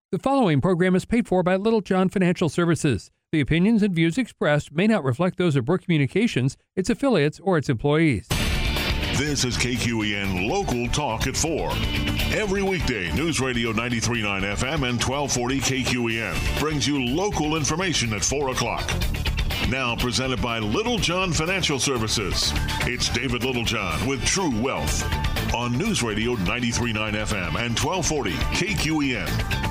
The following program is paid for by Little John Financial Services. The opinions and views expressed may not reflect those of Brook Communications, its affiliates, or its employees. This is KQEN Local Talk at 4. Every weekday, News Radio 93.9 FM and 1240 KQEN brings you local information at 4 o'clock. Now presented by Little John Financial Services. It's David Littlejohn with True Wealth on News Radio 93.9 FM and 1240 KQEN.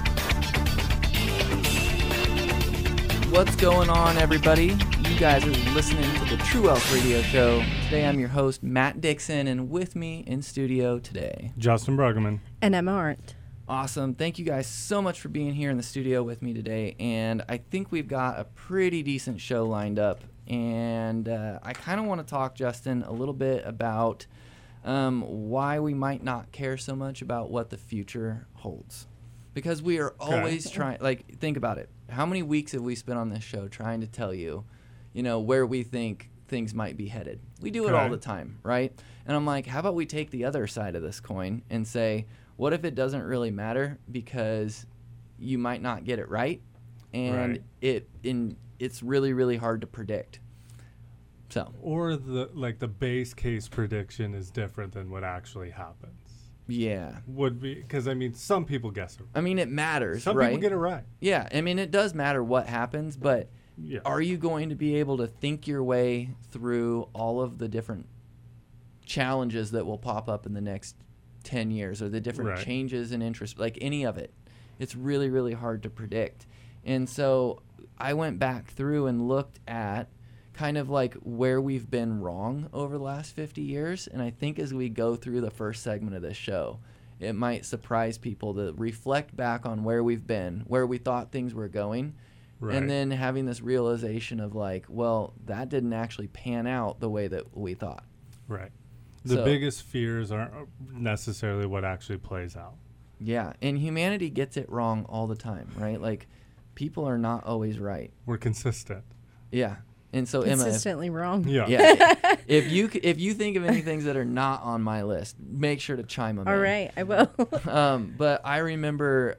What's going on, everybody? You guys are listening to the True Wealth Radio Show. Today I'm your host, Matt Dixon, and with me in studio today, Justin Bruggeman. And Emma Arndt. Awesome. Thank you guys so much for being here in the studio with me today. And I think we've got a pretty decent show lined up. And I kind of want to talk, Justin, a little bit about why we might not care so much about what the future holds. Because we are always trying, like, think about it. How many weeks have we spent on this show trying to tell you, where we think things might be headed? We do it all the time, right? And I'm like, how about we take the other side of this coin and say, what if it doesn't really matter because you might not get it right, and it's really, really hard to predict. So, or the base case prediction is different than what actually happens. Yeah. Would be because some people guess it. It matters, Some right? people get it right. Yeah, it does matter what happens, but are you going to be able to think your way through all of the different challenges that will pop up in the next 10 years or the different changes in interest, like any of it? It's really, really hard to predict. And so I went back through and looked at kind of like where we've been wrong over the last 50 years. And I think as we go through the first segment of this show, it might surprise people to reflect back on where we've been, where we thought things were going, and then having this realization of like, well, that didn't actually pan out the way that we thought. Right. The biggest fears aren't necessarily what actually plays out. Yeah, and humanity gets it wrong all the time, right? Like, people are not always right. We're consistent. Yeah. And so consistently wrong. Yeah. If you think of any things that are not on my list, make sure to chime them in. All right, I will. But I remember,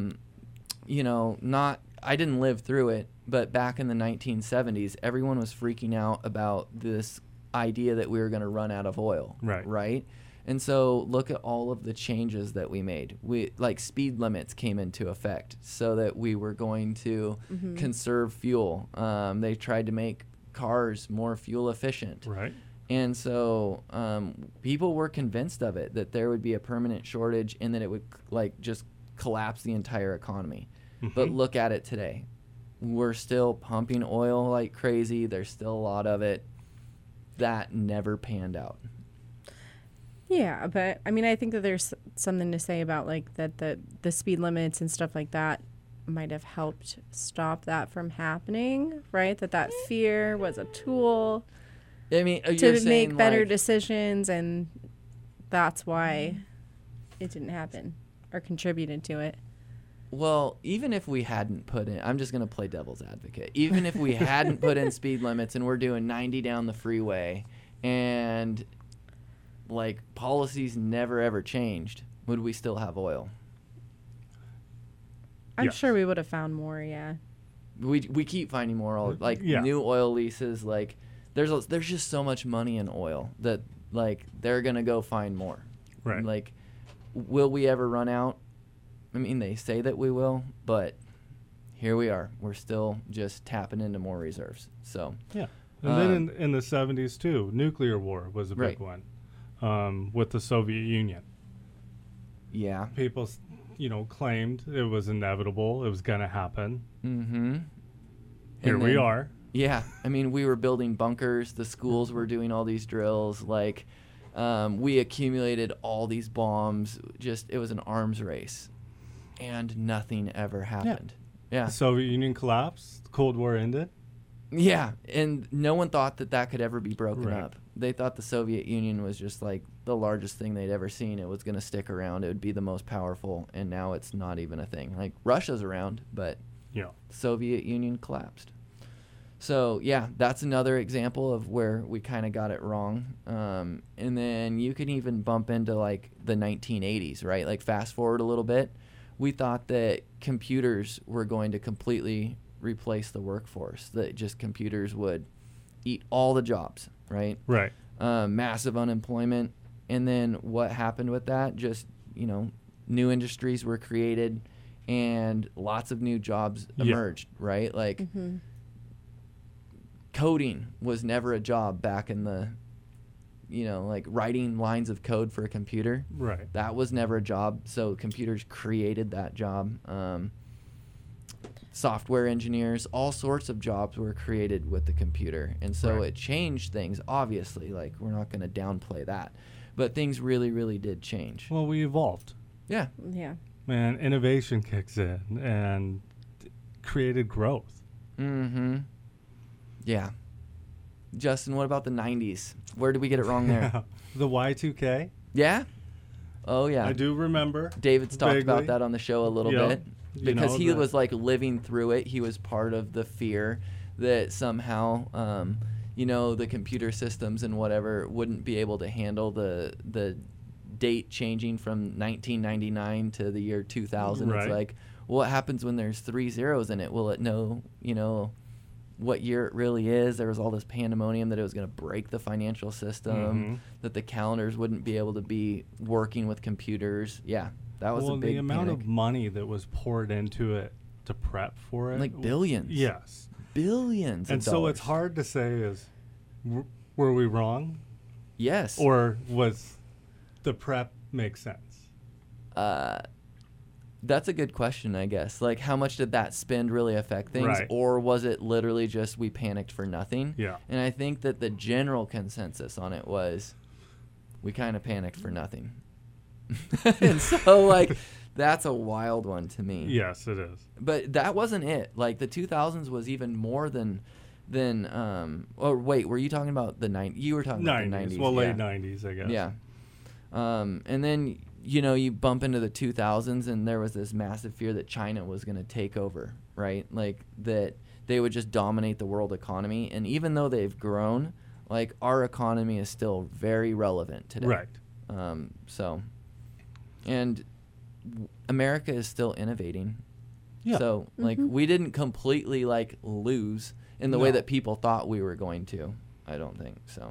I didn't live through it, but back in the 1970s, everyone was freaking out about this idea that we were going to run out of oil. Right. And so look at all of the changes that we made. Speed limits came into effect so that we were going to conserve fuel. They tried to make cars more fuel efficient. Right. And so people were convinced of it, that there would be a permanent shortage and that it would just collapse the entire economy. But look at it today. We're still pumping oil like crazy. There's still a lot of it. That never panned out. Yeah, but I think that there's something to say about that the speed limits and stuff like that might have helped stop that from happening, right? That fear was a tool to make better decisions, and that's why it didn't happen or contributed to it. Well, even if we hadn't put in, I'm just going to play devil's advocate. Even if we hadn't put in speed limits and we're doing 90 down the freeway and policies never ever changed, would we still have oil? I'm sure we would have found more. Yeah. We keep finding more oil, new oil leases. There's just so much money in oil that they're gonna go find more. Right. Will we ever run out? They say that we will, but here we are. We're still just tapping into more reserves. So yeah. And then in the 70s too, nuclear war was a big one. With the Soviet Union. Yeah. People, claimed it was inevitable. It was going to happen. Mm-hmm. Here we are. Yeah. We were building bunkers. The schools were doing all these drills. We accumulated all these bombs. It was an arms race. And nothing ever happened. Yeah. The Soviet Union collapsed. The Cold War ended. Yeah. And no one thought that could ever be broken up. They thought the Soviet Union was just the largest thing they'd ever seen. It was going to stick around. It would be the most powerful. And now it's not even a thing. Russia's around, but the Soviet Union collapsed. So, yeah, that's another example of where we kind of got it wrong. And then you can even bump into, the 1980s, right? Fast forward a little bit. we thought that computers were going to completely replace the workforce, that just computers would eat all the jobs, right? Right. Massive unemployment. And then what happened with that? Just, new industries were created and lots of new jobs emerged, right? Like coding was never a job back in the, like writing lines of code for a computer. Right. That was never a job. So computers created that job. Software engineers, all sorts of jobs were created with the computer. And so it changed things, obviously. Like, we're not going to downplay that. But things really, really did change. Well, we evolved. Yeah. Yeah. Man, innovation kicks in and created growth. Mm-hmm. Yeah. Justin, what about the 90s? Where did we get it wrong there? The Y2K? Yeah? Oh, yeah. I do remember. David's talked vaguely about that on the show a little bit. Because he was, like, living through it. He was part of the fear that somehow, the computer systems and whatever wouldn't be able to handle the date changing from 1999 to the year 2000. Right. It's like, what happens when there's 3 zeros in it? Will it know, what year it really is? There was all this pandemonium that it was going to break the financial system, that the calendars wouldn't be able to be working with computers. Yeah, that was a big the amount panic. of money that was poured into it to prep for it. Like billions. Yes. Billions And of so dollars. it's hard to say were we wrong? Yes. Or was the prep make sense? That's a good question, I guess. Like, how much did that spend really affect things? Right. Or was it literally just we panicked for nothing? Yeah. And I think that the general consensus on it was we kind of panicked for nothing. And so, like, that's a wild one to me. Yes, it is. But that wasn't it. Like, the 2000s was even more than oh, wait, were you talking about the 90s? You were talking about the 90s. Well, late 90s, I guess. Yeah. And then, you bump into the 2000s, and there was this massive fear that China was going to take over, right? Like, that they would just dominate the world economy. And even though they've grown, like, our economy is still very relevant today. Right. And America is still innovating. Yeah. So, like, we didn't completely, like, lose in the way that people thought we were going to. I don't think so.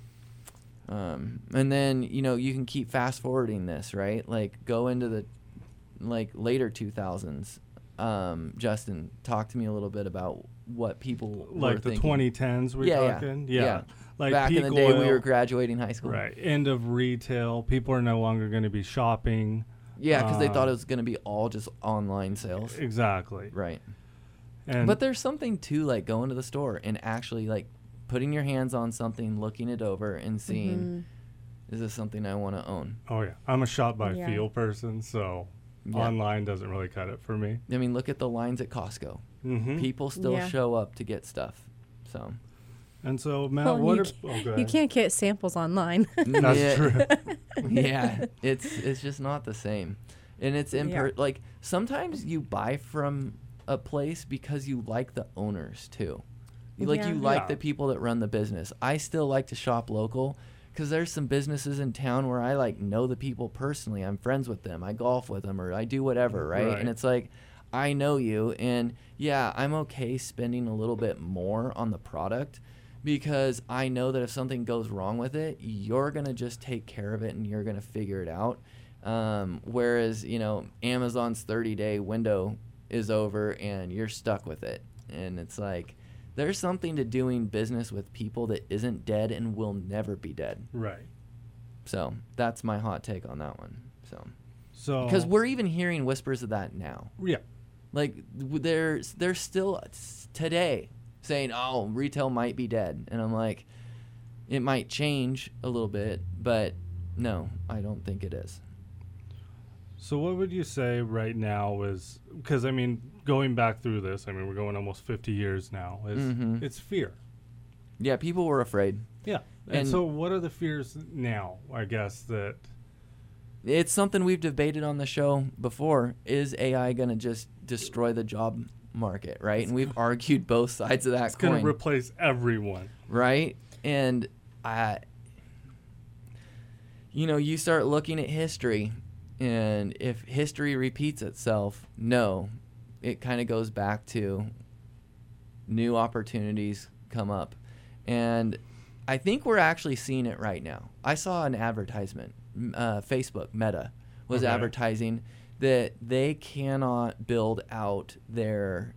And then, you can keep fast forwarding this, right? Like, go into the, like, later 2000s. Justin, talk to me a little bit about what people were like the thinking. 2010s we're talking? Yeah. Like back in the day when we were graduating high school. Right. End of retail. People are no longer going to be shopping. Yeah, because they thought it was going to be all just online sales. Exactly. Right. But there's something to, like, going to the store and actually, like, putting your hands on something, looking it over, and seeing, is this something I want to own? Oh, yeah. I'm a shop by feel person, so online doesn't really cut it for me. I mean, look at the lines at Costco. Mm-hmm. People still show up to get stuff. So. And so, Matt, go ahead. You can't get samples online. That's true. Yeah, it's just not the same. And it's like, sometimes you buy from a place because you like the owners too. You like the people that run the business. I still like to shop local because there's some businesses in town where I, like, know the people personally. I'm friends with them. I golf with them, or I do whatever, right? And it's like, I know you, and yeah, I'm okay spending a little bit more on the product because I know that if something goes wrong with it, you're going to just take care of it and you're going to figure it out. Whereas, Amazon's 30-day window is over and you're stuck with it. And it's like, there's something to doing business with people that isn't dead and will never be dead. Right. So that's my hot take on that one. So because we're even hearing whispers of that now. Yeah. Like, there's still today saying, oh, retail might be dead. And I'm like, it might change a little bit, but no, I don't think it is. So what would you say right now is, because, I mean, going back through this, I mean, we're going almost 50 years now, it's fear. Yeah, people were afraid. Yeah. And so what are the fears now, I guess, that... It's something we've debated on the show before. Is AI going to just destroy the job market, right? And we've argued both sides of that coin. It's going to replace everyone. Right? And, you start looking at history, And if history repeats itself, no. It kind of goes back to new opportunities come up. And I think we're actually seeing it right now. I saw an advertisement. Facebook, Meta, was advertising that they cannot build out their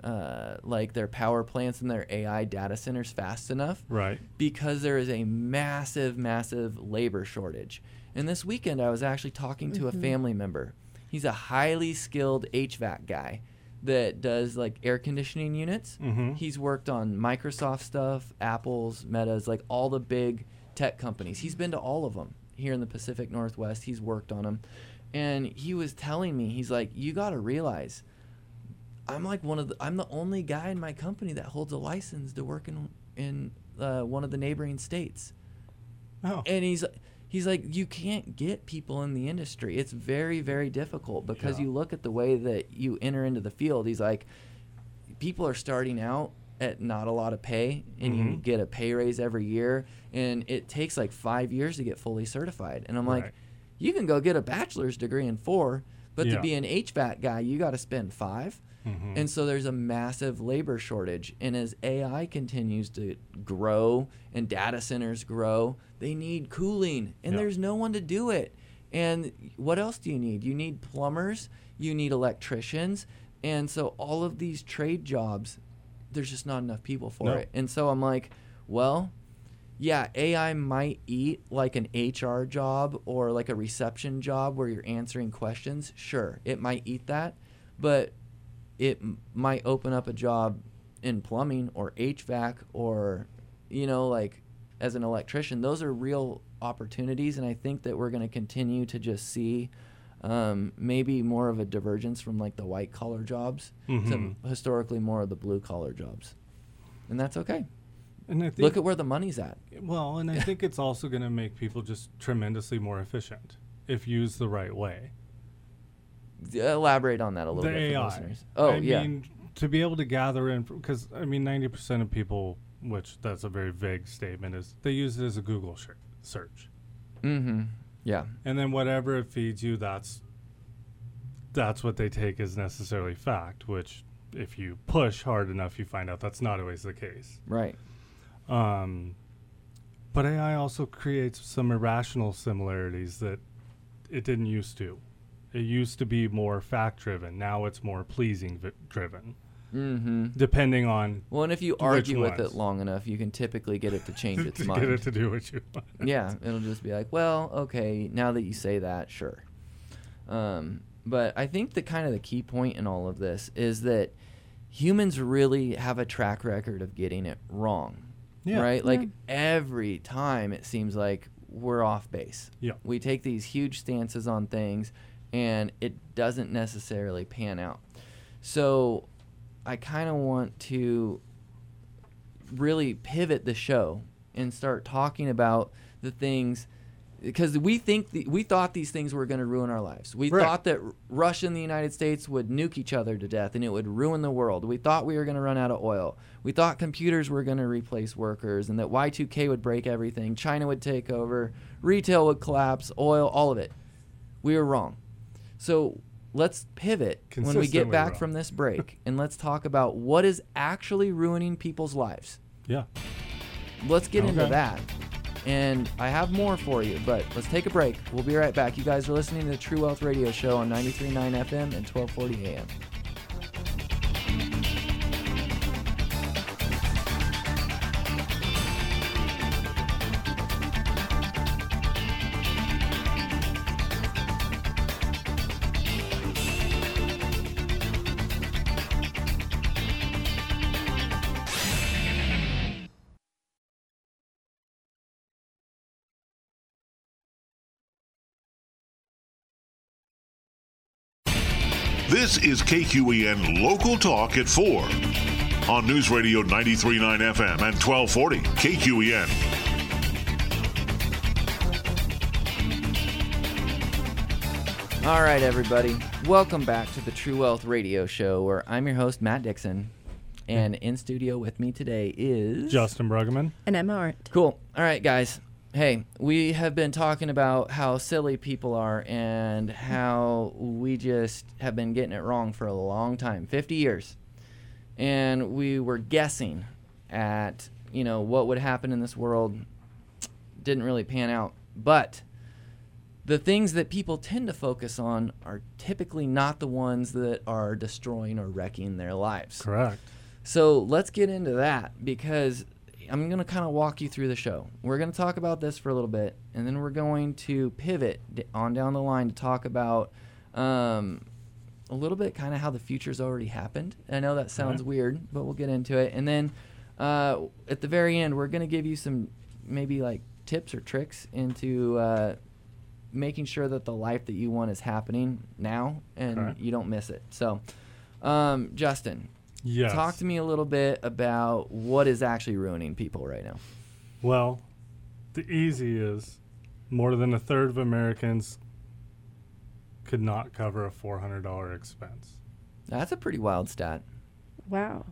their power plants and their AI data centers fast enough. Right. Because there is a massive, massive labor shortage. And this weekend I was actually talking to a family member. He's a highly skilled HVAC guy that does like air conditioning units. He's worked on Microsoft stuff, Apple's, Meta's, like all the big tech companies. He's been to all of them here in the Pacific Northwest. He's worked on them. And he was telling me, he's like, you got to realize I'm the only guy in my company that holds a license to work in one of the neighboring states. Oh. And he's like, you can't get people in the industry. It's very, very difficult because you look at the way that you enter into the field. He's like, people are starting out at not a lot of pay, and you get a pay raise every year, and it takes like 5 years to get fully certified. And I'm like, you can go get a bachelor's degree in 4, but to be an HVAC guy, you got to spend 5. And so there's a massive labor shortage. And as AI continues to grow and data centers grow, they need cooling, and there's no one to do it. And what else do you need? You need plumbers, you need electricians. And so all of these trade jobs, there's just not enough people for it. And so I'm like, well, yeah, AI might eat like an HR job or like a reception job where you're answering questions. Sure, it might eat that, but it might open up a job in plumbing or HVAC or, like as an electrician. Those are real opportunities, and I think that we're going to continue to just see maybe more of a divergence from like the white collar jobs to historically more of the blue collar jobs. And that's okay. And I think, look at where the money's at. Well, and I think it's also going to make people just tremendously more efficient if used the right way. Elaborate on that a little bit for AI. listeners. I mean, to be able to gather in, because 90% of people, which that's a very vague statement, is they use it as a Google search. Yeah. And then whatever it feeds you, that's what they take as necessarily fact, which if you push hard enough, you find out that's not always the case. Right. But AI also creates some irrational similarities that it didn't used to. It used to be more fact-driven. Now it's more pleasing-driven. Depending on Well, and if you argue with it long enough, you can typically get it to change its mind. Get it to do what you want. Yeah, it'll just be like, well, okay, now that you say that, sure. But I think the kind of the key point in all of this is that humans really have a track record of getting it wrong. Right? Like every time it seems like we're off base. Yeah. We take these huge stances on things, and it doesn't necessarily pan out. So I kind of want to really pivot the show and start talking about the things, because we thought these things were going to ruin our lives. We thought that Russia and the United States would nuke each other to death and it would ruin the world. We thought we were going to run out of oil. We thought computers were going to replace workers and that Y2K would break everything. China would take over. Retail would collapse. Oil, all of it. We were wrong. So let's pivot when we get back from this break, and let's talk about what is actually ruining people's lives. Yeah. Let's get into that. And I have more for you, but let's take a break. We'll be right back. You guys are listening to the True Wealth Radio Show on 93.9 FM and 1240 AM. This is KQEN Local Talk at 4 on News Radio 93.9 FM and 1240 KQEN. All right, everybody. Welcome back to the True Wealth Radio Show, where I'm your host, Matt Dixon. And in studio with me today is... Justin Bruggeman. And Emma Art. Cool. All right, guys. hey, we have been talking about how silly people are and how we just have been getting it wrong for a long time, 50 years. And we were guessing at, what would happen in this world. Didn't really pan out. But the things that people tend to focus on are typically not the ones that are destroying or wrecking their lives. Correct. So let's get into that, because I'm going to kind of walk you through the show. We're going to talk about this for a little bit, and then we're going to pivot on down the line to talk about a little bit kind of how the future's already happened. I know that sounds weird, but we'll get into it. And then at the very end, we're going to give you some maybe like tips or tricks into making sure that the life that you want is happening now and you don't miss it. So, Justin. Yes. Talk to me a little bit about what is actually ruining people right now. Well, the easy is more than a third of Americans could not cover a $400 expense. That's a pretty wild stat. Wow.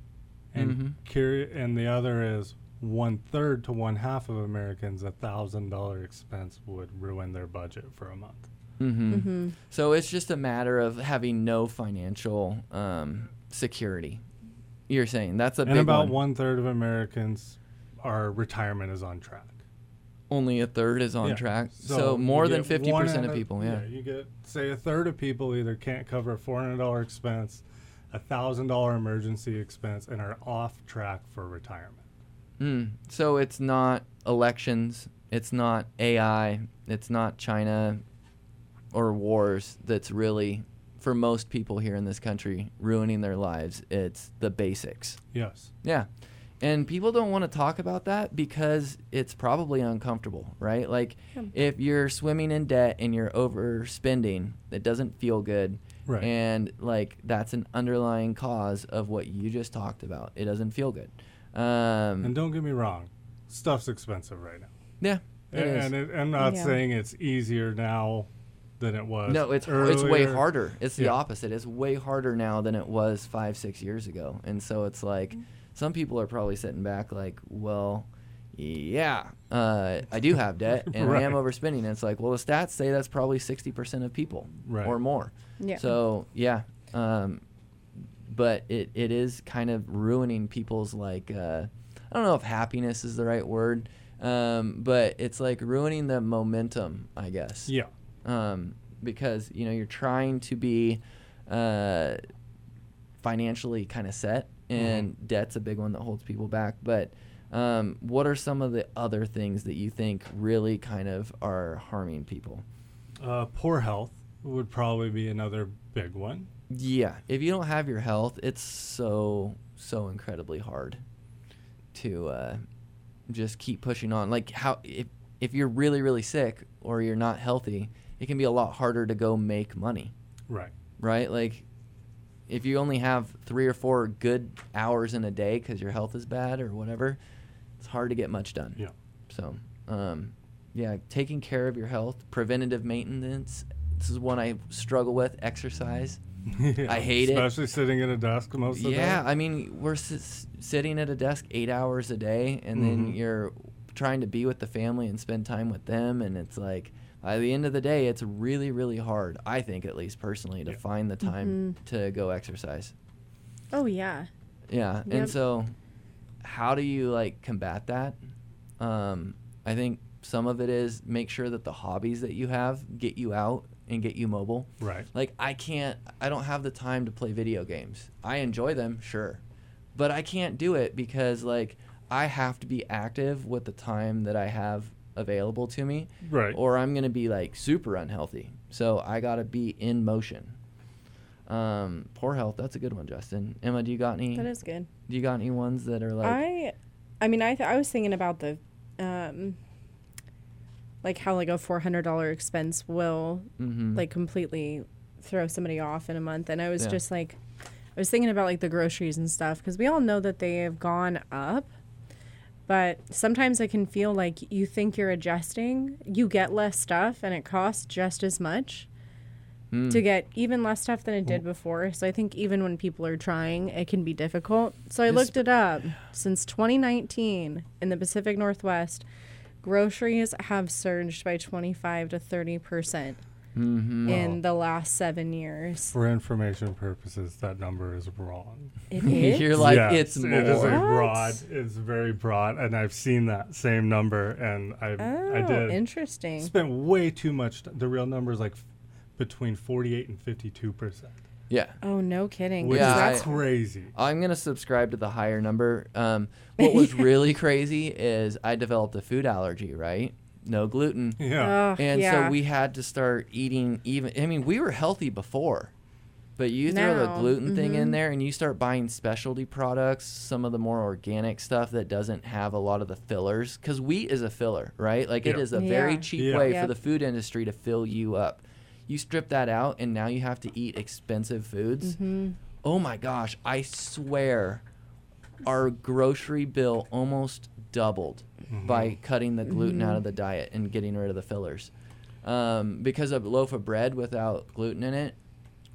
And and the other is 1/3 to 1/2 of Americans, $1,000 expense would ruin their budget for a month. So it's just a matter of having no financial security. You're saying that's a big one. And about 1/3 of Americans, our retirement is on track. Only a third is on track. So more than 50% of people. Yeah, you get, say, a third of people either can't cover a $400 expense, a $1,000 emergency expense, and are off track for retirement. So it's not elections, it's not AI, it's not China or wars that's really, for most people here in this country, ruining their lives. It's the basics. Yes. Yeah. And people don't want to talk about that because it's probably uncomfortable, right? Like if you're swimming in debt and you're overspending, it doesn't feel good. Right. And like that's an underlying cause of what you just talked about. It doesn't feel good. And don't get me wrong, stuff's expensive right now. Yeah, it is. And I'm not saying it's easier now than it was. No, it's way harder. It's the opposite. It's way harder now than it was 5-6 years ago. And so it's like some people are probably sitting back like, well, yeah, I do have debt and I am overspending. And it's like, well, the stats say that's probably 60% of people or more. Yeah. So yeah, but it is kind of ruining people's like I don't know if happiness is the right word, but it's like ruining the momentum, I guess. Yeah. Because you're trying to be financially kind of set, and debt's a big one that holds people back. But what are some of the other things that you think really kind of are harming people? Poor health would probably be another big one. Yeah, if you don't have your health, it's so incredibly hard to just keep pushing on. Like how if you're really, really sick or you're not healthy, it can be a lot harder to go make money. Right? Like if you only have 3 or 4 good hours in a day because your health is bad or whatever, it's hard to get much done. Yeah. So, taking care of your health, preventative maintenance. This is one I struggle with. Exercise. I hate it. Especially sitting at a desk most of the day. Yeah, I mean, we're sitting at a desk 8 hours a day, and then you're trying to be with the family and spend time with them, and it's like, by the end of the day, it's really, really hard, I think, at least personally, to find the time to go exercise. Oh, yeah. Yeah, and so how do you, like, combat that? I think some of it is make sure that the hobbies that you have get you out and get you mobile. Right. Like, I don't have the time to play video games. I enjoy them, sure. But I can't do it because, like, I have to be active with the time that I have available to me. Right. Or I'm going to be, like, super unhealthy. So I got to be in motion. Poor health, that's a good one, Justin. Emma, do you got any? That is good. Do you got any ones that are, like... I was thinking about the... like how like a $400 expense will like completely throw somebody off in a month. And I was just like, I was thinking about like the groceries and stuff, because we all know that they have gone up, but sometimes it can feel like you think you're adjusting, you get less stuff and it costs just as much to get even less stuff than it did before. So I think even when people are trying, it can be difficult. So I looked it up. Since 2019 in the Pacific Northwest, groceries have surged by 25 to 30%. In the last 7 years. For information purposes, that number is wrong. It is? You're like, yes, it's more. It is a broad. It's very broad, and I've seen that same number, and I did. Interesting. Spent way too much. The real number is like between 48 and 52%. Yeah. Oh, no kidding. Which Yeah, is crazy. I'm going to subscribe to the higher number. What was really crazy is I developed a food allergy, right? No gluten. Yeah. So we had to start eating we were healthy before, but you throw the gluten thing in there and you start buying specialty products, some of the more organic stuff that doesn't have a lot of the fillers, because wheat is a filler, right? Like it is a very cheap way for the food industry to fill you up. You strip that out and now you have to eat expensive foods. Oh my gosh, I swear our grocery bill almost doubled by cutting the gluten out of the diet and getting rid of the fillers. Because a loaf of bread without gluten in it,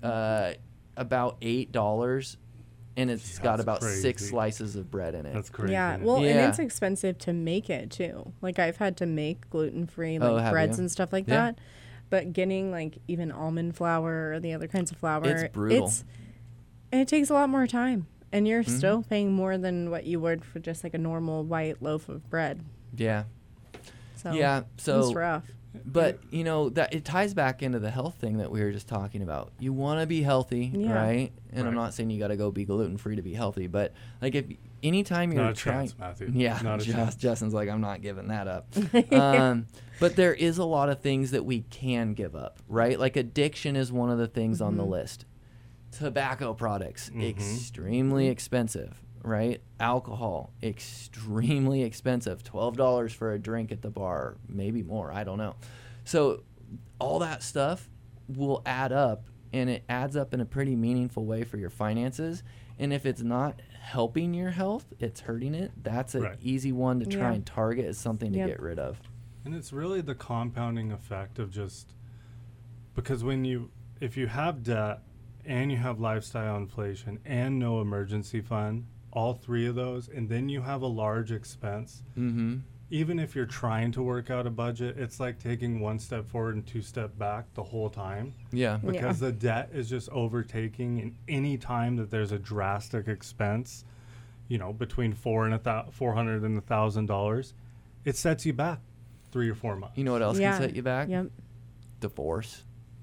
about $8, and it's got about crazy. 6 slices of bread in it. That's crazy. Yeah, well, and it's expensive to make it too. Like I've had to make gluten-free breads and stuff like that. But getting like even almond flour or the other kinds of flour, it's brutal. It takes a lot more time. And you're still paying more than what you would for just like a normal white loaf of bread. Yeah. So So it's rough. But that it ties back into the health thing that we were just talking about. You want to be healthy, right? And I'm not saying you got to go be gluten free to be healthy, but like if anytime you're trying, Matthew. Justin's like, I'm not giving that up. But there is a lot of things that we can give up, right? Like addiction is one of the things on the list. Tobacco products, extremely expensive, right? Alcohol, extremely expensive. $12 for a drink at the bar, maybe more, I don't know. So all that stuff will add up, and it adds up in a pretty meaningful way for your finances. And if it's not helping your health, it's hurting it. That's an easy one to try and target as something to get rid of. And it's really the compounding effect of just, because if you have debt, and you have lifestyle inflation and no emergency fund, all three of those, and then you have a large expense, even if you're trying to work out a budget, it's like taking 1 step forward and 2 steps back the whole time. Yeah. Because the debt is just overtaking, and any time that there's a drastic expense, between $400 and $1,000, it sets you back 3 or 4 months. You know what else can set you back? Yep. Divorce.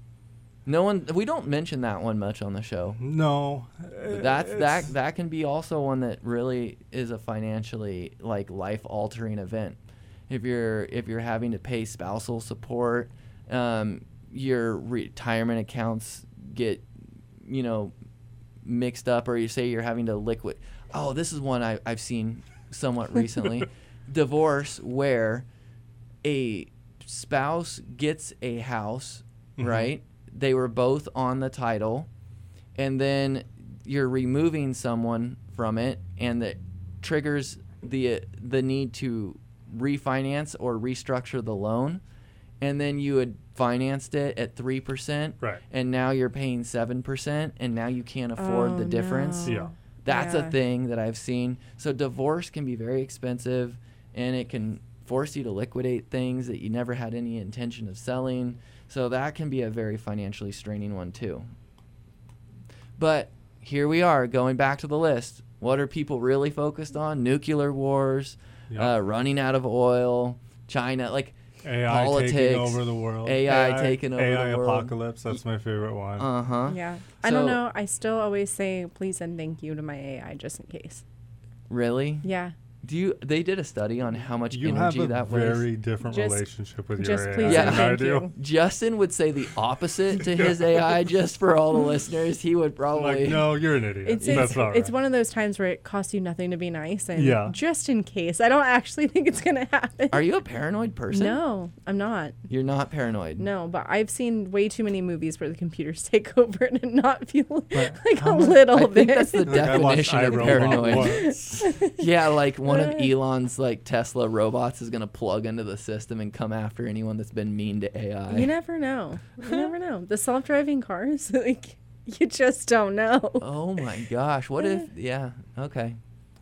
We don't mention that one much on the show. No. That can be also one that really is a financially life-altering event. If you're having to pay spousal support, your retirement accounts get mixed up, or you say you're having to liquid. Oh, this is one I've seen somewhat recently. Divorce, where a spouse gets a house, right? They were both on the title, and then you're removing someone from it, and that triggers the need to refinance or restructure the loan, and then you had financed it at 3%, right? And now you're paying 7%, and now you can't afford the difference. No. Yeah, that's a thing that I've seen. So divorce can be very expensive, and it can force you to liquidate things that you never had any intention of selling. So that can be a very financially straining one too. But here we are, going back to the list. What are people really focused on? Nuclear wars, running out of oil, China, AI politics, taking over the world. AI taking over AI the world. apocalypse, that's my favorite one. Yeah. I don't know. I still always say please and thank you to my AI just in case. Really? Yeah. They did a study on how much energy that You have a was. very different relationship with your AI. Please and thank you. Justin would say the opposite to his AI. Just for all the listeners, he would probably no, you're an idiot. That's not right. It's one of those times where it costs you nothing to be nice, and just in case. I don't actually think it's gonna happen. Are you a paranoid person? No, I'm not. You're not paranoid. No, but I've seen way too many movies where the computers take over and not feel a little I bit. think that's the definition of paranoid. Yeah, like one of Elon's Tesla robots is gonna plug into the system and come after anyone that's been mean to AI. You never know. The self-driving cars, you just don't know. Oh my gosh! What if? Yeah. Okay.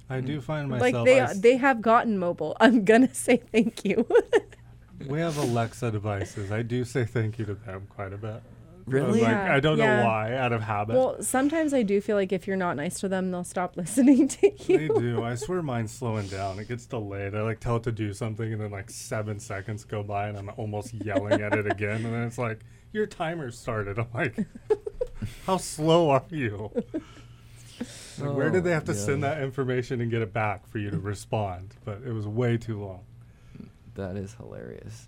I do find myself like they have gotten mobile. I'm gonna say thank you. We have Alexa devices. I do say thank you to them quite a bit. Really? I don't know why, out of habit. Well, sometimes I do feel like if you're not nice to them, they'll stop listening to you. They do. I swear mine's slowing down. It gets delayed. I tell it to do something, and then 7 seconds go by, and I'm almost yelling at it again. And then it's like, your timer started. I'm like, how slow are you? Where did they have to send that information and get it back for you to respond? But it was way too long. That is hilarious.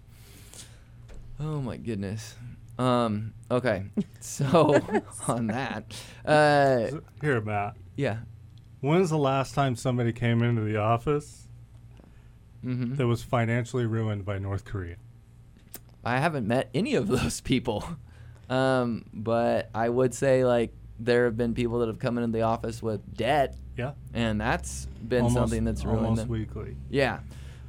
Oh my goodness. Okay. So on that, here, Matt. Yeah. When's the last time somebody came into the office that was financially ruined by North Korea? I haven't met any of those people. But I would say there have been people that have come into the office with debt. Yeah. And that's been something that's ruined them. Almost weekly. Yeah.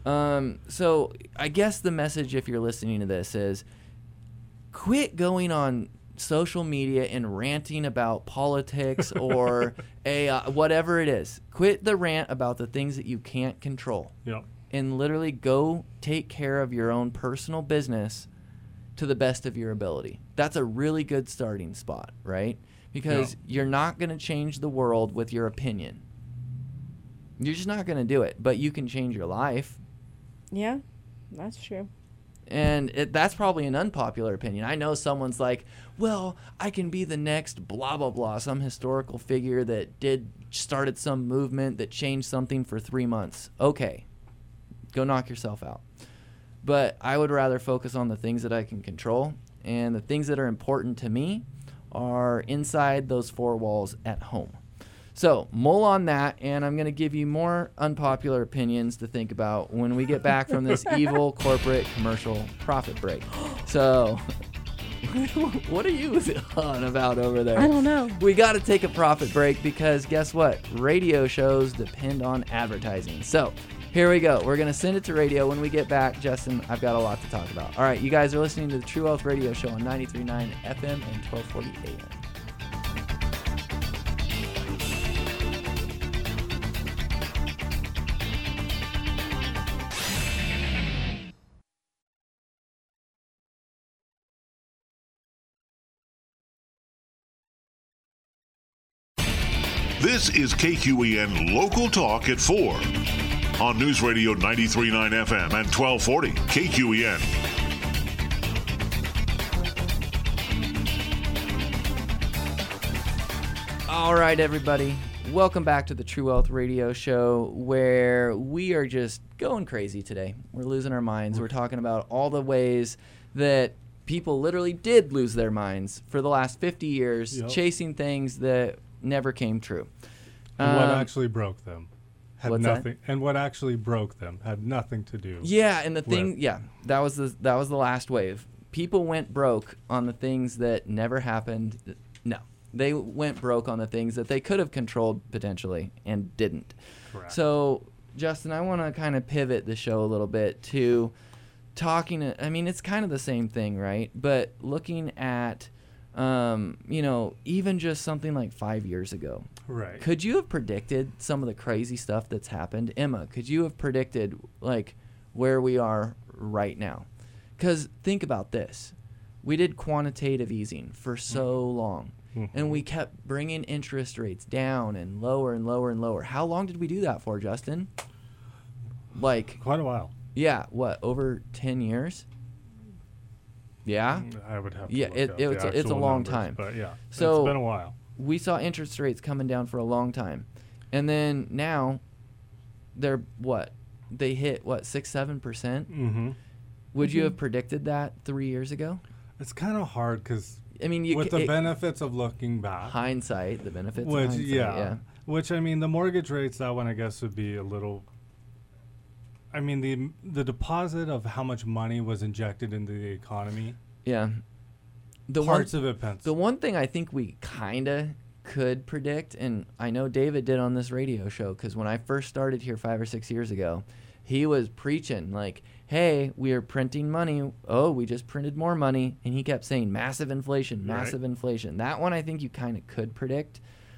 So I guess the message, if you're listening to this, is quit going on social media and ranting about politics or AI, whatever it is. Quit the rant about the things that you can't control. Yep. And literally go take care of your own personal business to the best of your ability. That's a really good starting spot, right? Because you're not going to change the world with your opinion. You're just not going to do it, but you can change your life. Yeah, that's true. And that's probably an unpopular opinion. I know someone's like, well, I can be the next blah, blah, blah, some historical figure that started some movement that changed something for 3 months. Okay, go knock yourself out. But I would rather focus on the things that I can control, and the things that are important to me are inside those 4 walls at home. So mull on that, and I'm going to give you more unpopular opinions to think about when we get back from this evil corporate commercial profit break. So what are you on about over there? I don't know. We got to take a profit break because guess what? Radio shows depend on advertising. So here we go. We're going to send it to radio. When we get back, Justin, I've got a lot to talk about. All right, you guys are listening to the True Wealth Radio Show on 93.9 FM and 1240 AM. This is KQEN Local Talk at 4 on News Radio 93.9 FM and 1240 KQEN. All right, everybody. Welcome back to the True Wealth Radio Show, where we are just going crazy today. We're losing our minds. We're talking about all the ways that people literally did lose their minds for the last 50 years, chasing things that never came true. And what actually broke them had nothing. That? And what actually broke them had nothing to do. Yeah, and the thing, that was the last wave. People went broke on the things that never happened. No, they went broke on the things that they could have controlled potentially and didn't. Correct. So, Justin, I want to kind of pivot the show a little bit to talking. I mean, it's kind of the same thing, right? But looking at even just something like 5 years ago. Right. Could you have predicted some of the crazy stuff that's happened? Emma, could you have predicted, where we are right now? Because think about this. We did quantitative easing for so long, and we kept bringing interest rates down and lower and lower and lower. How long did we do that for, Justin? Quite a while. Yeah, what, over 10 years? Yeah, I would have to look up it's a long time. But yeah, so it's been a while. We saw interest rates coming down for a long time, and then now they're they hit 6-7%. Mm-hmm. Would you have predicted that 3 years ago? It's kind of hard because with the benefits of looking back, hindsight, the benefits. Which of hindsight, yeah. Which the mortgage rates, that one I guess would be a little. I mean, the deposit of how much money was injected into the economy. Yeah. Parts of it pencil. The one thing I think we kind of could predict, and I know David did on this radio show, because when I first started here 5 or 6 years ago, he was preaching hey, we are printing money. Oh, we just printed more money. And he kept saying massive inflation, massive inflation. That one I think you kind of could predict.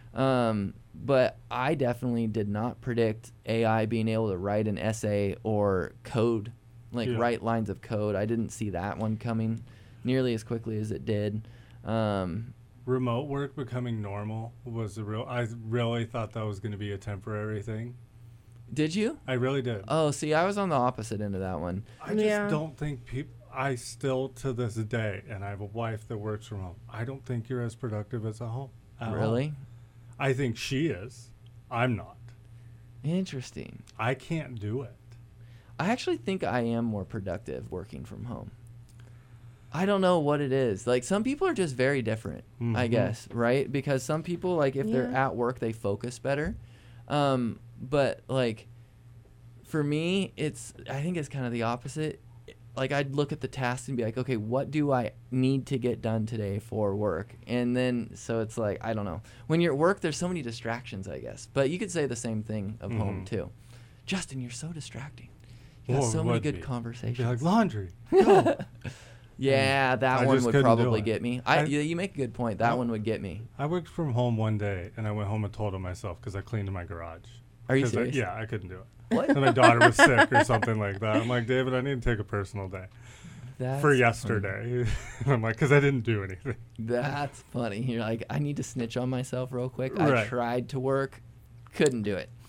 But I definitely did not predict AI being able to write an essay or code, write lines of code. I didn't see that one coming nearly as quickly as it did. Remote work becoming normal was I really thought that was going to be a temporary thing. Did you? I really did. Oh, see, I was on the opposite end of that one. I just don't think I still, to this day, and I have a wife that works from home, I don't think you're as productive as at home. Really? I think she is. I'm not. Interesting. I can't do it. I actually think I am more productive working from home. I don't know what it is. Like, some people are just very different, I guess, right? Because some people, like, if they're at work, they focus better. But, like, for me, I think it's kind of the opposite. Like, I'd look at the tasks and be like, okay, what do I need to get done today for work? And then, so it's like, I don't know. When you're at work, there's so many distractions, I guess. But you could say the same thing of home, too. Justin, you're so distracting. You got so many good conversations. Be like, laundry. Go. Yeah, that one would probably get me. You make a good point. That one would get me. I worked from home one day, and I went home and told on myself because I cleaned my garage. Are you serious? I couldn't do it. What? And my daughter was sick or something like that. I'm like, David, I need to take a personal day. For yesterday. I'm like, because I didn't do anything. That's funny. You're like, I need to snitch on myself real quick. Right. I tried to work. Couldn't do it.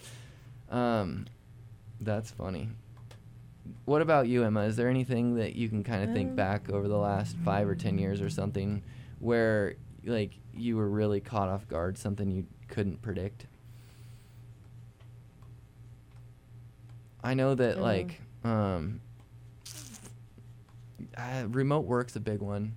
That's funny. What about you, Emma? Is there anything that you can kind of think back over the last 5 or 10 years or something where, like, you were really caught off guard, something you couldn't predict? I know that, remote work's a big one.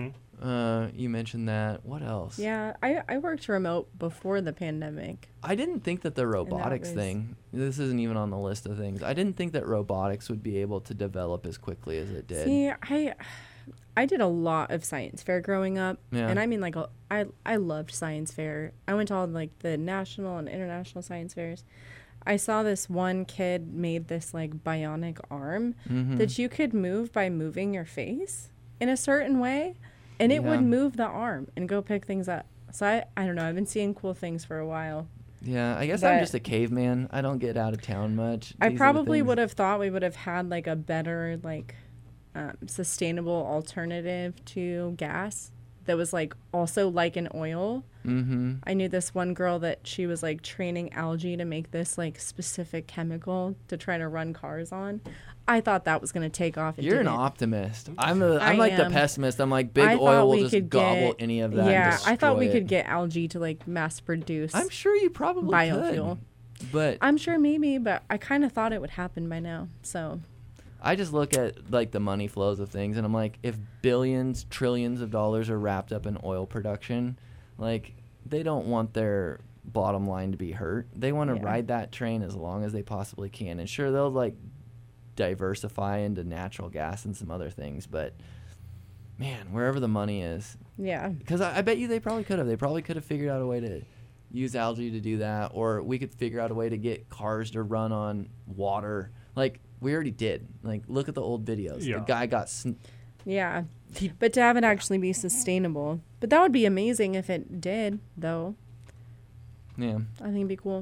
You mentioned that. What else? Yeah, I worked remote before the pandemic. I didn't think that the robotics thing, this isn't even on the list of things, I didn't think that robotics would be able to develop as quickly as it did. See, I did a lot of science fair growing up. Yeah. And I mean, like, I loved science fair. I went to all, like, the national and international science fairs. I saw this one kid made this, like, bionic arm that you could move by moving your face in a certain way. And it would move the arm and go pick things up. So I don't know. I've been seeing cool things for a while. Yeah, I guess I'm just a caveman. I don't get out of town much. I probably would have thought we would have had, like, a better, like, sustainable alternative to gas that was, like, also like an oil. I knew this one girl that she was, like, training algae to make this, like, specific chemical to try to run cars on. I thought that was going to take off. You're an optimist. I'm like the pessimist. I'm like, big oil will just gobble any of that. Yeah, I thought we could get algae to, like, mass produce. I'm sure you probably biofuel. But I'm sure maybe, but I kind of thought it would happen by now. So I just look at, like, the money flows of things, and I'm like, if billions, trillions of dollars are wrapped up in oil production, like, they don't want their bottom line to be hurt. They want to ride that train as long as they possibly can. And sure, they'll, like, diversify into natural gas and some other things, but man, wherever the money is. Yeah. Because I bet you they probably could have. They probably could have figured out a way to use algae to do that, or we could figure out a way to get cars to run on water. Like, we already did. Like, look at the old videos. Yeah. The guy got... yeah. But to have it actually be sustainable. But that would be amazing if it did, though. Yeah. I think it'd be cool.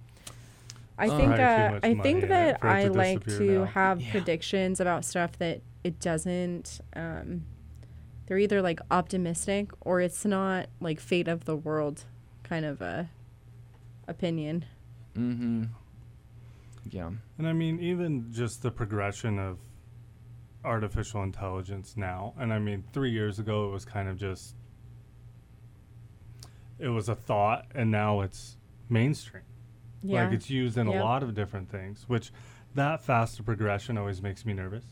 I think that I like to have predictions about stuff that it doesn't... they're either, like, optimistic or it's not, like, fate of the world kind of a opinion. Yeah. And I mean, even just the progression of artificial intelligence now, and I mean, 3 years ago it was kind of just, it was a thought, and now it's mainstream. Yeah. Like, it's used in a lot of different things, which that faster progression always makes me nervous.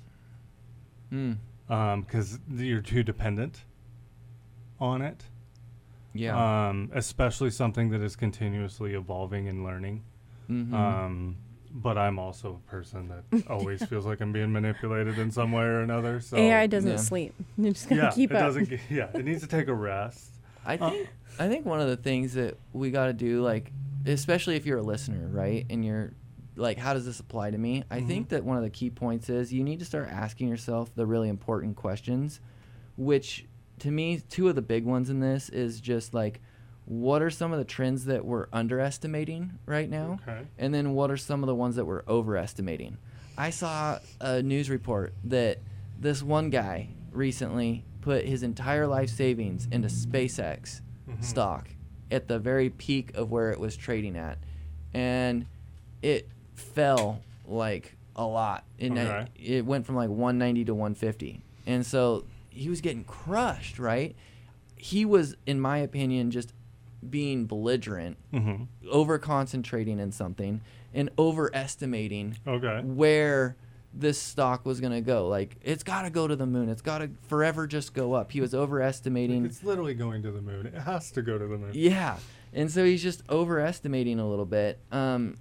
Because you're too dependent on it. Yeah. Especially something that is continuously evolving and learning. But I'm also a person that always feels like I'm being manipulated in some way or another. So AI doesn't sleep. You're just gonna keep up. It needs to take a rest. I think one of the things that we got to do, like, especially if you're a listener, right, and you're like, how does this apply to me? I think that one of the key points is you need to start asking yourself the really important questions, which to me, two of the big ones in this is just like, what are some of the trends that we're underestimating right now, and then what are some of the ones that we're overestimating. I saw a news report that this one guy recently put his entire life savings into SpaceX stock at the very peak of where it was trading at, and it fell like a lot. It went from like 190 to 150, and so he was getting crushed, right? He was, in my opinion, just being belligerent, over concentrating in something, and overestimating where this stock was going to go. Like, it's got to go to the moon. It's got to forever just go up. He was overestimating. It's literally going to the moon. It has to go to the moon. Yeah. And so he's just overestimating a little bit. And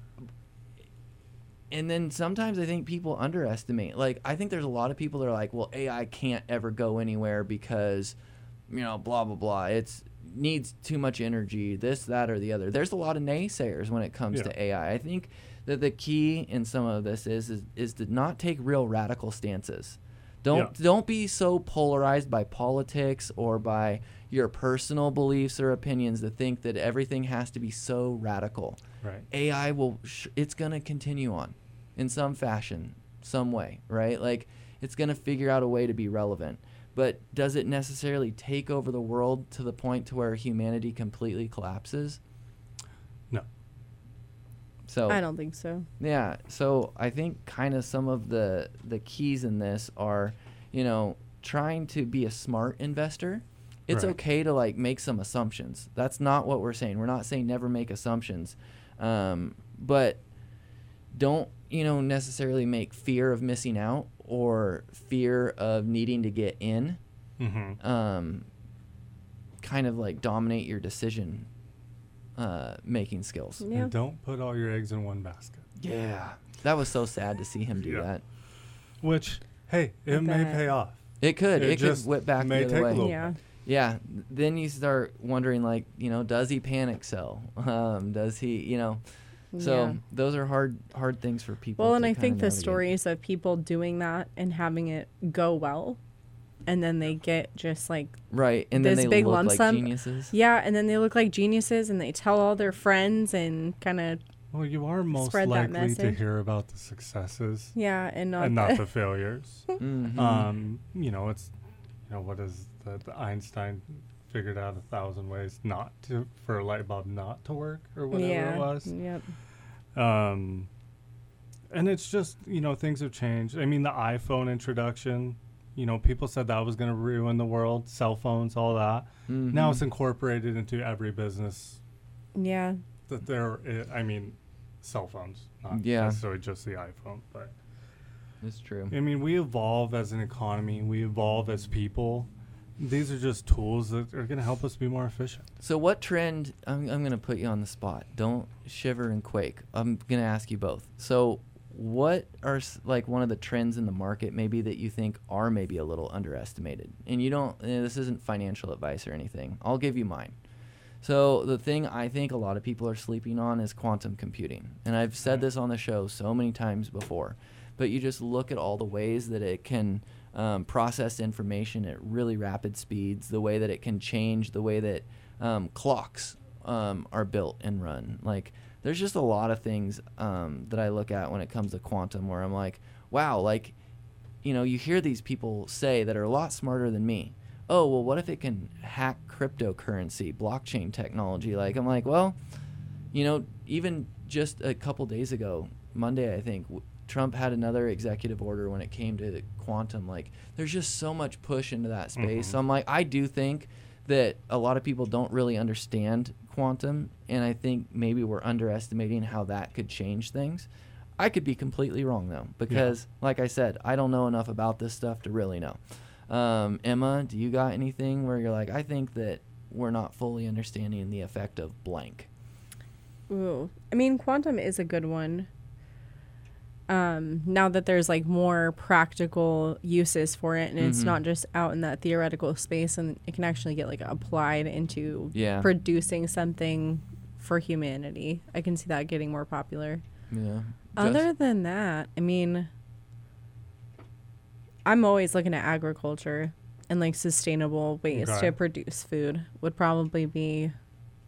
then sometimes I think people underestimate. Like, I think there's a lot of people that are like, well, AI can't ever go anywhere because, blah, blah, blah. It's needs too much energy, this, that, or the other. There's a lot of naysayers when it comes to AI. I think that the key in some of this is to not take real radical stances. Don't be so polarized by politics or by your personal beliefs or opinions to think that everything has to be so radical. Right. AI it's going to continue on in some fashion, some way, right? Like, it's going to figure out a way to be relevant. But does it necessarily take over the world to the point to where humanity completely collapses? No. So I don't think so. Yeah. So I think kind of some of the keys in this are, trying to be a smart investor. It's okay to like make some assumptions. That's not what we're saying. We're not saying never make assumptions. But don't, necessarily make fear of missing out or fear of needing to get in, kind of like dominate your decision making skills. Yeah. And don't put all your eggs in one basket. Yeah. That was so sad to see him do that. Which, hey, it may pay off. It could. It could whip back the other way. Yeah. Yeah. Then you start wondering, like, does he panic sell? Does he, So those are hard things for people. Well, and I think the stories of people doing that and having it go well, and then they get just like and then they big look lump like sum. geniuses. Yeah, and then they look like geniuses, and they tell all their friends and kind of. Well, you are most likely to hear about the successes. Yeah, and not the failures. Mm-hmm. It's what is the Einstein figured out 1,000 ways for a light bulb not to work or whatever it was. Yep. And it's just, things have changed. I mean, the iPhone introduction, people said that was going to ruin the world, cell phones, all that. Mm-hmm. Now it's incorporated into every business. Yeah. Cell phones, not necessarily just the iPhone, but it's true. I mean, we evolve as an economy. We evolve as people. These are just tools that are going to help us be more efficient. So what trend, I'm going to put you on the spot. Don't shiver and quake. I'm going to ask you both. So what are like one of the trends in the market maybe that you think are maybe a little underestimated? And this isn't financial advice or anything. I'll give you mine. So the thing I think a lot of people are sleeping on is quantum computing. And I've said this on the show so many times before. But you just look at all the ways that it can process information at really rapid speeds, the way that it can change, the way that clocks are built and run. Like, there's just a lot of things that I look at when it comes to quantum where I'm like, wow, like, you hear these people say that are a lot smarter than me. Oh, well, what if it can hack cryptocurrency, blockchain technology? Like, I'm like, well, even just a couple days ago, Monday, I think, Trump had another executive order when it came to quantum. Like, there's just so much push into that space. Mm-hmm. So I'm like, I do think that a lot of people don't really understand quantum, and I think maybe we're underestimating how that could change things. I could be completely wrong, though, because, like I said, I don't know enough about this stuff to really know. Emma, do you got anything where you're like, I think that we're not fully understanding the effect of blank? Ooh. I mean, quantum is a good one. Now that there's like more practical uses for it, and it's not just out in that theoretical space, and it can actually get like applied into producing something for humanity. I can see that getting more popular. Yeah. Other than that, I mean, I'm always looking at agriculture and like sustainable ways to produce food would probably be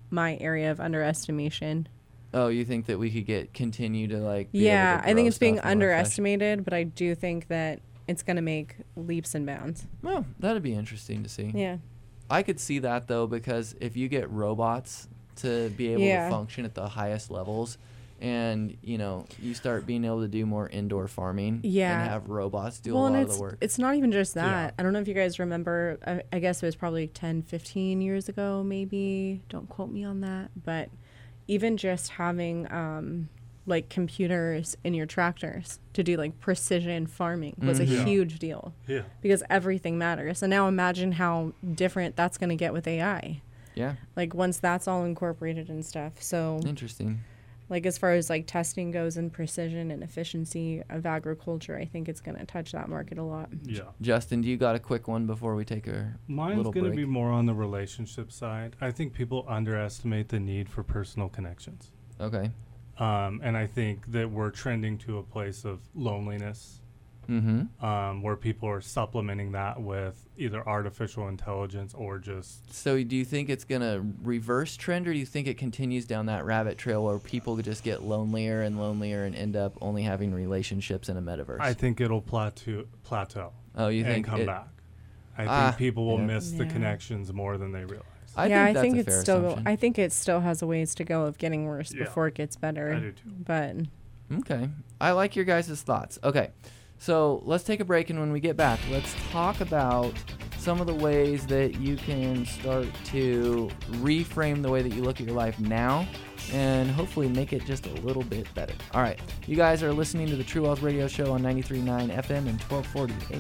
my area of underestimation. Oh, you think that we could continue to like? Yeah, I think it's being underestimated, but I do think that it's going to make leaps and bounds. Well, that'd be interesting to see. Yeah. I could see that though, because if you get robots to be able to function at the highest levels, and you start being able to do more indoor farming, and have robots do a lot of the work. It's not even just that. I don't know if you guys remember, I guess it was probably 10, 15 years ago, maybe. Don't quote me on that. But even just having like computers in your tractors to do like precision farming was a huge deal. Yeah. Because everything matters. And now imagine how different that's going to get with AI. Yeah. Like once that's all incorporated and stuff. So interesting. Like as far as like testing goes and precision and efficiency of agriculture, I think it's going to touch that market a lot. Yeah. Justin, do you got a quick one before we take a Mine's going to be more on the relationship side. I think people underestimate the need for personal connections. Okay. And I think that we're trending to a place of loneliness, where people are supplementing that with either artificial intelligence or just... So do you think it's going to reverse trend, or do you think it continues down that rabbit trail where people just get lonelier and lonelier and end up only having relationships in a metaverse? I think it'll plateau. Oh, you think? And come back. I think people will miss the connections more than they realize. I think it's still. I think it still has a ways to go of getting worse before it gets better. I do too. But okay, I like your guys' thoughts. Okay, so let's take a break, and when we get back, let's talk about some of the ways that you can start to reframe the way that you look at your life now, and hopefully make it just a little bit better. All right, you guys are listening to the True Wealth Radio Show on 93.9 FM and 1240 AM.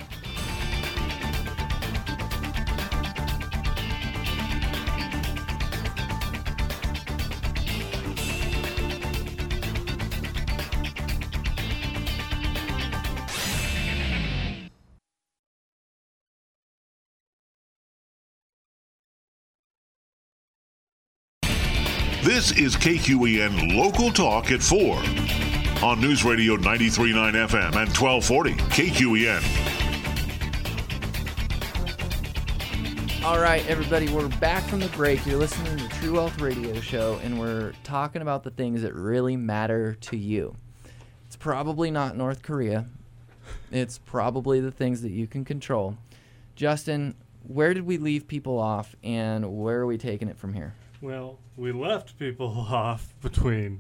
This is KQEN Local Talk at 4 on News Radio 93.9 FM and 1240 KQEN. All right, everybody, we're back from the break. You're listening to the True Wealth Radio Show, and we're talking about the things that really matter to you. It's probably not North Korea. It's probably the things that you can control. Justin, where did we leave people off, and where are we taking it from here? Well, we left people off between,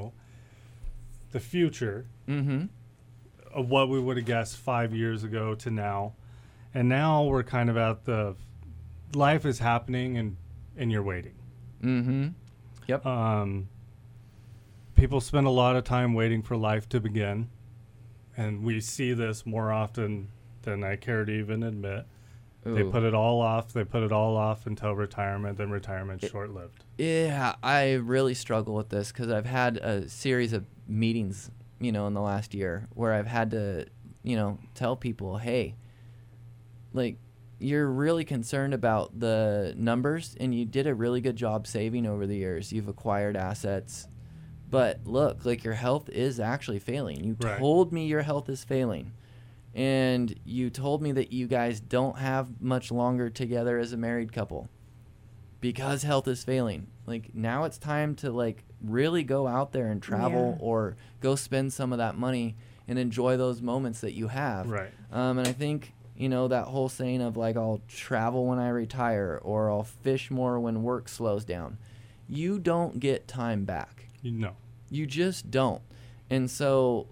the future of what we would have guessed 5 years ago to now. And now we're kind of at the life is happening and you're waiting. Mm-hmm. Yep. People spend a lot of time waiting for life to begin. And we see this more often than I care to even admit. Ooh. They put it all off until retirement, then retirement's short-lived. Yeah, I really struggle with this because I've had a series of meetings, in the last year where I've had to, tell people, hey, like, you're really concerned about the numbers and you did a really good job saving over the years. You've acquired assets. But look, like, your health is actually failing. You told me your health is failing. And you told me that you guys don't have much longer together as a married couple because health is failing. Like, now it's time to, like, really go out there and travel or go spend some of that money and enjoy those moments that you have. Right. And I think, that whole saying of, like, I'll travel when I retire or I'll fish more when work slows down. You don't get time back. No. You just don't. And so,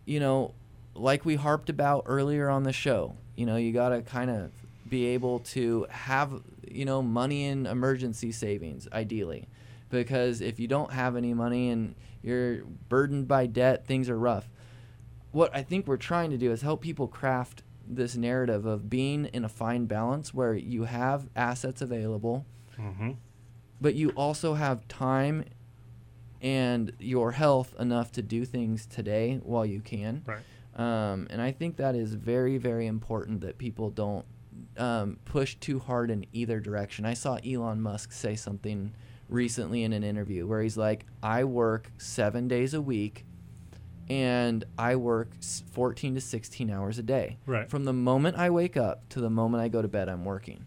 like we harped about earlier on the show, you got to kind of be able to have, money in emergency savings, ideally. Because if you don't have any money and you're burdened by debt, things are rough. What I think we're trying to do is help people craft this narrative of being in a fine balance where you have assets available, but you also have time and your health enough to do things today while you can. Right. And I think that is very, very important that people don't push too hard in either direction. I saw Elon Musk say something recently in an interview where he's like, I work 7 days a week and I work 14 to 16 hours a day. Right. From the moment I wake up to the moment I go to bed, I'm working.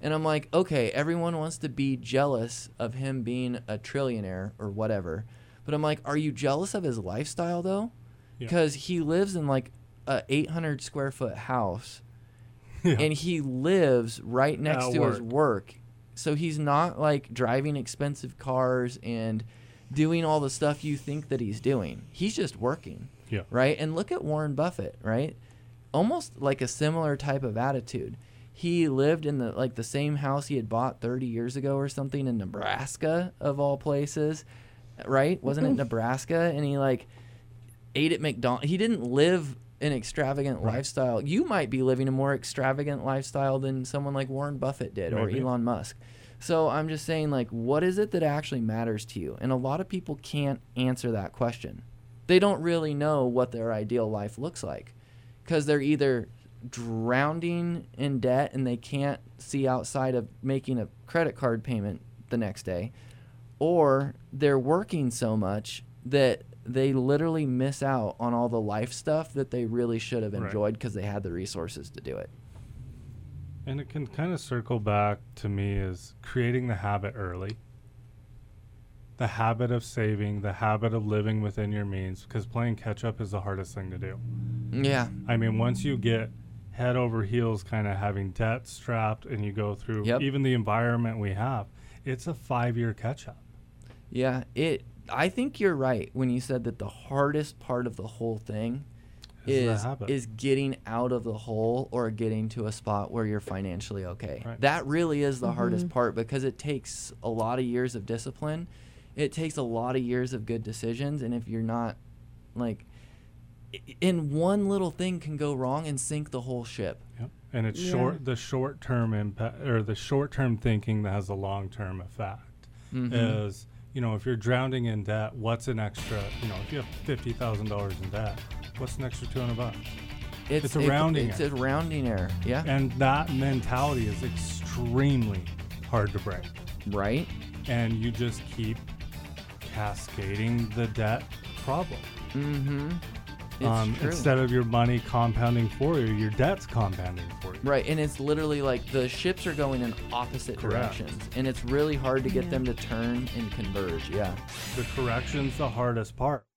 And I'm like, okay, everyone wants to be jealous of him being a trillionaire or whatever. But I'm like, are you jealous of his lifestyle, though? Because he lives in like a 800 square foot house, and he lives right next to his work. So he's not like driving expensive cars and doing all the stuff you think that he's doing. He's just working, right? And look at Warren Buffett, right? Almost like a similar type of attitude. He lived in the same house he had bought 30 years ago or something in Nebraska, of all places, right? Wasn't it Nebraska? And he like ate at McDonald's. He didn't live an extravagant lifestyle. You might be living a more extravagant lifestyle than someone like Warren Buffett did or Elon Musk. So I'm just saying, like, what is it that actually matters to you? And a lot of people can't answer that question. They don't really know what their ideal life looks like because they're either drowning in debt and they can't see outside of making a credit card payment the next day, or they're working so much that they literally miss out on all the life stuff that they really should have enjoyed because they had the resources to do it. And it can kind of circle back to me as creating the habit early. The habit of saving, the habit of living within your means, because playing catch up is the hardest thing to do. Yeah. I mean, once you get head over heels kind of having debt strapped and you go through even the environment we have, it's a 5-year catch up. Yeah, I think you're right when you said that the hardest part of the whole thing is getting out of the hole or getting to a spot where you're financially okay. Right. That really is the hardest part because it takes a lot of years of discipline. It takes a lot of years of good decisions, and if you're not like in one little thing can go wrong and sink the whole ship. Yep. And it's the short-term impact or the short-term thinking that has a long-term effect is, you know, if you're drowning in debt, what's an extra, you know, if you have $50,000 in debt, what's an extra $200? It's a rounding error. It's a rounding error, yeah. And that mentality is extremely hard to break. Right. And you just keep cascading the debt problem. Mm-hmm. Instead of your money compounding for you, your debt's compounding for you. Right, and it's literally like the ships are going in opposite directions, and it's really hard to get them to turn and converge. Yeah. The correction's the hardest part.